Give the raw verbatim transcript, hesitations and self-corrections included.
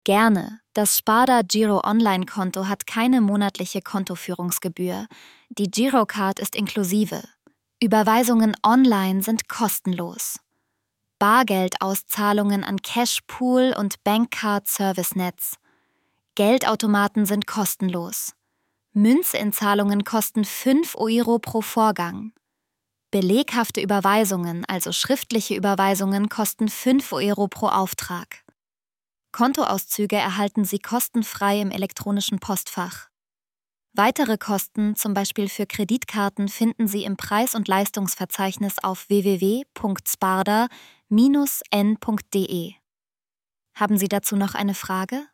Gerne. Das Sparda Giro Online-Konto hat keine monatliche Kontoführungsgebühr. Die Girocard ist inklusive. Überweisungen online sind kostenlos. Bargeldauszahlungen an Cashpool und Bankcard Servicenetz. Geldautomaten sind kostenlos. Münzinzahlungen kosten fünf Euro pro Vorgang. Beleghafte Überweisungen, also schriftliche Überweisungen, kosten fünf Euro pro Auftrag. Kontoauszüge erhalten Sie kostenfrei im elektronischen Postfach. Weitere Kosten, zum Beispiel für Kreditkarten, finden Sie im Preis- und Leistungsverzeichnis auf w w w punkt sparda Bindestrich n punkt d e. Haben Sie dazu noch eine Frage?